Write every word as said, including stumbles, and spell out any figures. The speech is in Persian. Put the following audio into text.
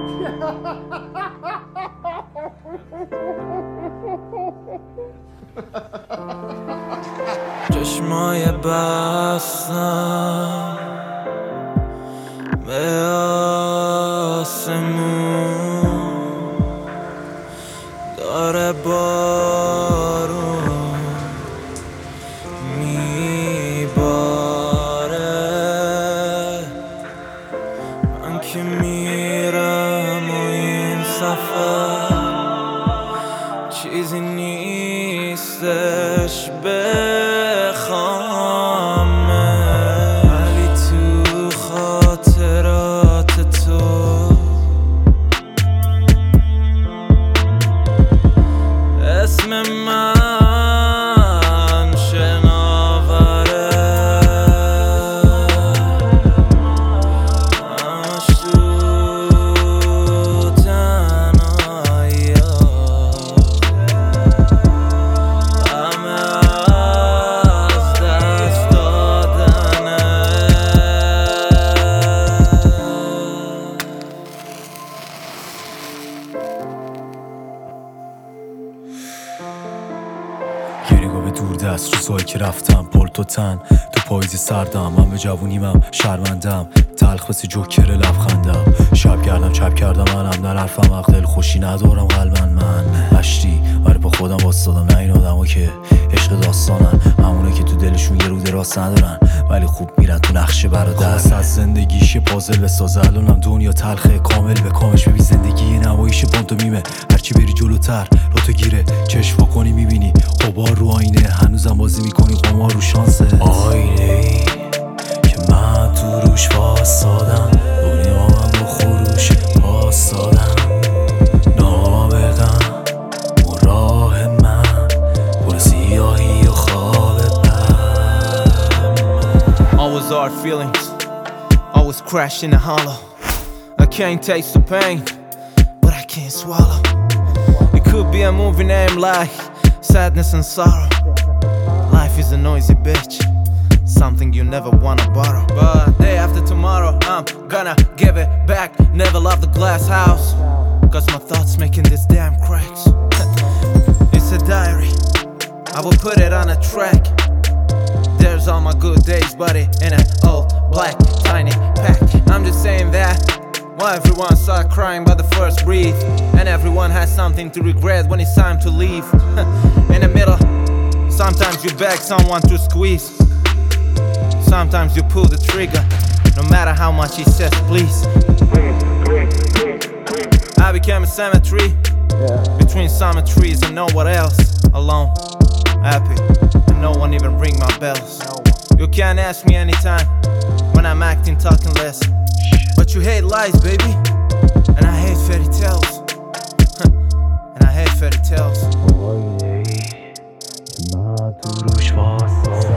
چشمای بستم به آسمون داره بارون میباره، من که میرم و این سفر چیزی نیستش بخوامه، ولی تو خاطرات تو اسم من شناوره، همش تو تنهایی همه از دست دادنه. یه نگاه به دور دست روزایی که رفتم پلت و تن تو پاییز سردم، من به جوونیمم شرمندم، تلخ مثل جوکر لبخندم، شب کردم چپ کردم منم در حرفم حق، دل خوشی ندارم قلبن من مشتی ولی با خودم باستادم، نه این آدم که عشق داستانن، همونه که تو دلشون یه رود راست ندارن ولی خوب میرن تو نقشه برادر، خواست از زندگیش پازل بسازه، الانم دنیا تلخه کامل به کامش، ببین زندگی یه نواییش پانتومیمه، هرچی بری جلوتر رو تو گیره، چشم وا کنی میبینی غبار رو آینه، هنوزم بازی میکنی قمار رو شانسه، آینه ای که من تو روش واسادم، دنیا من با خروش واسادم، نابغم اون راه من پر سیاهی و خواب بد. Always hard feelings, always crash in a hollow. I can't taste the pain, but I can't swallow. It could be a movie named like Sadness and Sorrow. Life is a noisy bitch, something you never wanna borrow. But day after tomorrow, I'm gonna give it back. Never love the glass house, cause my thoughts making these damn cracks. It's a diary, I will put it on a track. There's all my good days, buddy, in an old black tiny pack. I'm just saying that why everyone start crying by the first breath, and everyone has something to regret when it's time to leave. In the middle, sometimes you beg someone to squeeze, sometimes you pull the trigger, no matter how much he says please. I became a cemetery, between summer trees and nowhere else, alone, happy, and no one even ring my bells. You can ask me anytime when I'm acting talking less, but you hate lies, baby, and I hate fairy tales. And I hate fairy tales. آینه ای که من تو روش واسادم